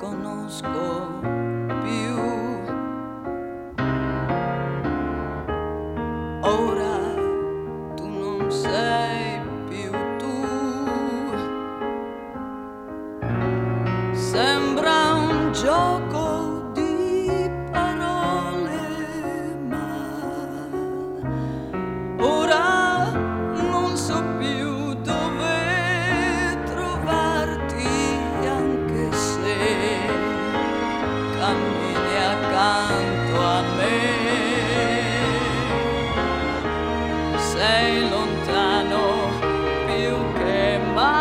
riconosco più. Ora tu non sei più tu. Sembra un gioco di parole, ma ora non so più dove trovarti, anche se cammini accanto a me. Sei lontano più che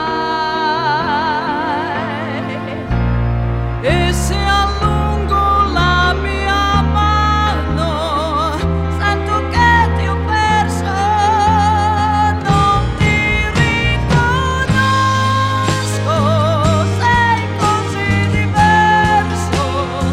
mai, e se allungo la mia mano sento che ti ho perso. Non ti riconosco, sei così diverso.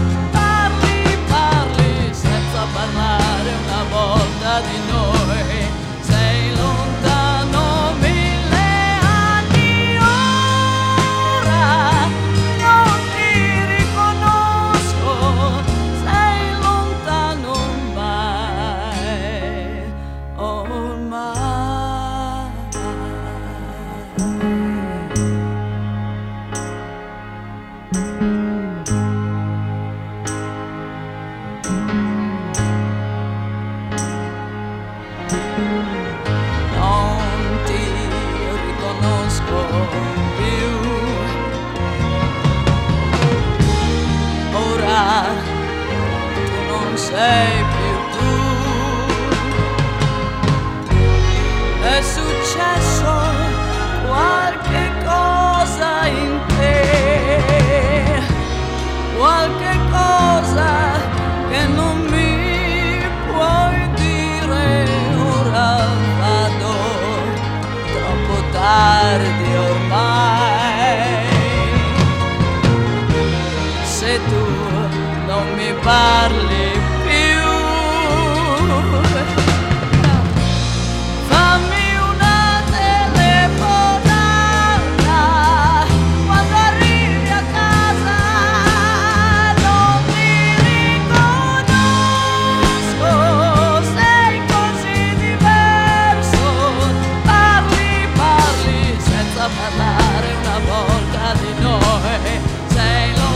Parli senza parlare una volta di noi. Sei lontano 1000 anni ora, non ti riconosco, sei lontano ormai. Non ti riconosco più. Ora tu non sei più tu. È successo qualche cosa in te, qualche cosa che non mi puoi dire. Ora vado, troppo tardi ormai. Se tu non mi parli più, fammi una telefonata quando arrivi a casa. Non ti riconosco, sei così diverso. Parli senza parlare una volta di noi. Sei